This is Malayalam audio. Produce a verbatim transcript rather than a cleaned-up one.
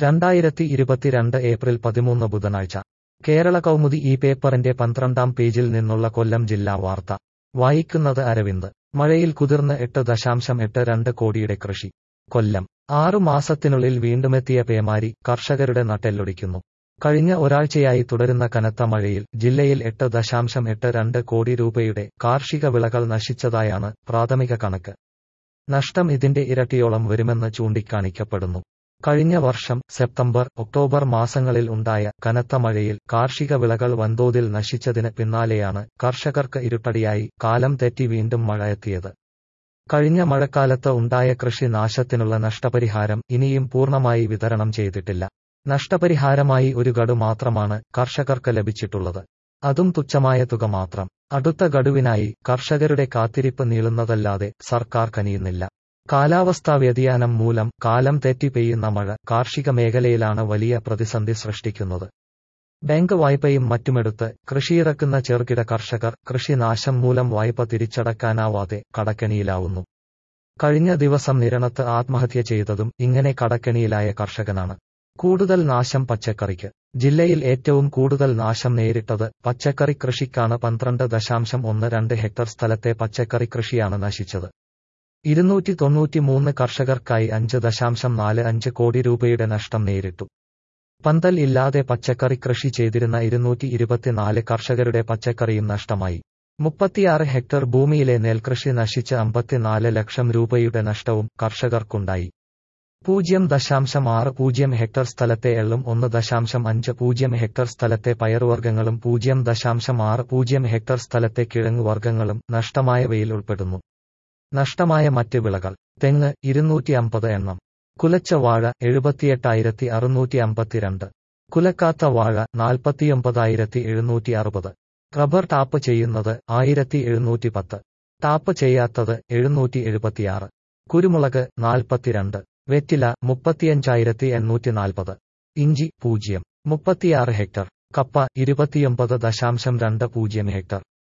രണ്ടായിരത്തി ഇരുപത്തിരണ്ട് ഏപ്രിൽ പതിമൂന്ന് ബുധനാഴ്ച കേരള കൗമുദി ഈ പേപ്പറിന്റെ പന്ത്രണ്ടാം പേജിൽ നിന്നുള്ള കൊല്ലം ജില്ലാ വാർത്ത വായിക്കുന്നത് അരവിന്ദ്. മഴയിൽ കുതിർന്ന് എട്ട് ദശാംശം എട്ട് രണ്ട് കോടിയുടെ കൃഷി. കൊല്ലം. ആറു മാസത്തിനുള്ളിൽ വീണ്ടുമെത്തിയ പേമാരി കർഷകരുടെ നട്ടെല്ലൊടിക്കുന്നു. കഴിഞ്ഞ ഒരാഴ്ചയായി തുടരുന്ന കനത്ത മഴയിൽ ജില്ലയിൽ എട്ട് ദശാംശം എട്ട് രണ്ട് കോടി രൂപയുടെ കാർഷിക വിളകൾ നശിച്ചതായാണ് പ്രാഥമിക കണക്ക്. നഷ്ടം ഇതിന്റെ ഇരട്ടിയോളം വരുമെന്ന് ചൂണ്ടിക്കാണിക്കപ്പെടുന്നു. കഴിഞ്ഞ വർഷം സെപ്റ്റംബർ ഒക്ടോബർ മാസങ്ങളിൽ ഉണ്ടായ കനത്ത മഴയിൽ കാർഷിക വിളകൾ വൻതോതിൽ നശിച്ചതിന് പിന്നാലെയാണ് കർഷകർക്ക് ഇരുട്ടടിയായി കാലം തെറ്റി വീണ്ടും മഴ എത്തിയത്. കഴിഞ്ഞ മഴക്കാലത്ത് ഉണ്ടായ കൃഷി നാശത്തിനുള്ള നഷ്ടപരിഹാരം ഇനിയും പൂർണ്ണമായി വിതരണം ചെയ്തിട്ടില്ല. നഷ്ടപരിഹാരമായി ഒരു ഗഡു മാത്രമാണ് കർഷകർക്ക് ലഭിച്ചിട്ടുള്ളത്. അതും തുച്ഛമായ തുക മാത്രം. അടുത്ത ഗഡുവിനായി കർഷകരുടെ കാത്തിരിപ്പ് നീളുന്നതല്ലാതെ സർക്കാർ കനിയുന്നില്ല. കാലാവസ്ഥാ വ്യതിയാനം മൂലം കാലം തെറ്റി പെയ്യുന്ന മഴ കാർഷിക മേഖലയിലാണ് വലിയ പ്രതിസന്ധി സൃഷ്ടിക്കുന്നത്. ബാങ്ക് വായ്പയും മറ്റുമെടുത്ത് കൃഷിയിറക്കുന്ന ചെറുകിട കർഷകർ കൃഷിനാശം മൂലം വായ്പ തിരിച്ചടക്കാനാവാതെ കടക്കെണിയിലാവുന്നു. കഴിഞ്ഞ ദിവസം നിരണത്ത് ആത്മഹത്യ ചെയ്തതും ഇങ്ങനെ കടക്കെണിയിലായ കർഷകനാണ്. കൂടുതൽ നാശം പച്ചക്കറിക്ക്. ജില്ലയിൽ ഏറ്റവും കൂടുതൽ നാശം നേരിട്ടത് പച്ചക്കറി കൃഷിക്കാണ്. പന്ത്രണ്ട് ദശാംശം ഒന്ന് രണ്ട് ഹെക്ടർ സ്ഥലത്തെ പച്ചക്കറി കൃഷിയാണ് നശിച്ചത്. ഇരുന്നൂറ്റി തൊണ്ണൂറ്റിമൂന്ന് കർഷകർക്കായി അഞ്ച് ദശാംശം നാല് അഞ്ച് കോടി രൂപയുടെ നഷ്ടം നേരിട്ടു. പന്തൽ ഇല്ലാതെ പച്ചക്കറി കൃഷി ചെയ്തിരുന്ന ഇരുന്നൂറ്റി ഇരുപത്തിനാല് കർഷകരുടെ പച്ചക്കറിയും നഷ്ടമായി. മുപ്പത്തിയാറ് ഹെക്ടർ ഭൂമിയിലെ നെൽകൃഷി നശിച്ച് അമ്പത്തിനാല് ലക്ഷം രൂപയുടെ നഷ്ടവും കർഷകർക്കുണ്ടായി. പൂജ്യം ദശാംശം ആറ് പൂജ്യം ഹെക്ടർ സ്ഥലത്തെ എള്ളും ഒന്ന് ദശാംശം അഞ്ച് പൂജ്യം ഹെക്ടർ സ്ഥലത്തെ പയറുവർഗ്ഗങ്ങളും പൂജ്യം ദശാംശം ആറ് പൂജ്യം ഹെക്ടർ സ്ഥലത്തെ കിഴങ്ങുവർഗ്ഗങ്ങളും നഷ്ടമായവയിൽ ഉൾപ്പെടുന്നു. നഷ്ടമായ മറ്റ് വിളകൾ. തെങ്ങ് ഇരുന്നൂറ്റി അമ്പത് എണ്ണം. കുലച്ച വാഴ എഴുപത്തിയെട്ടായിരത്തി അറുന്നൂറ്റി അമ്പത്തിരണ്ട്. കുലക്കാത്ത വാഴ നാൽപ്പത്തിയൊമ്പതായിരത്തി എഴുന്നൂറ്റി അറുപത്. റബ്ബർ ടാപ്പ് ചെയ്യുന്നത് ആയിരത്തി എഴുന്നൂറ്റി പത്ത്. ടാപ്പ് ചെയ്യാത്തത് എഴുന്നൂറ്റി എഴുപത്തിയാറ്. കുരുമുളക് നാൽപ്പത്തിരണ്ട്. വെറ്റില മുപ്പത്തിയഞ്ചായിരത്തി എണ്ണൂറ്റി നാൽപ്പത്. ഇഞ്ചി പൂജ്യം. മുപ്പത്തിയാറ് ഹെക്ടർ. കപ്പ ഇരുപത്തിയൊമ്പത് ദശാംശം രണ്ട് പൂജ്യം ഹെക്ടർ.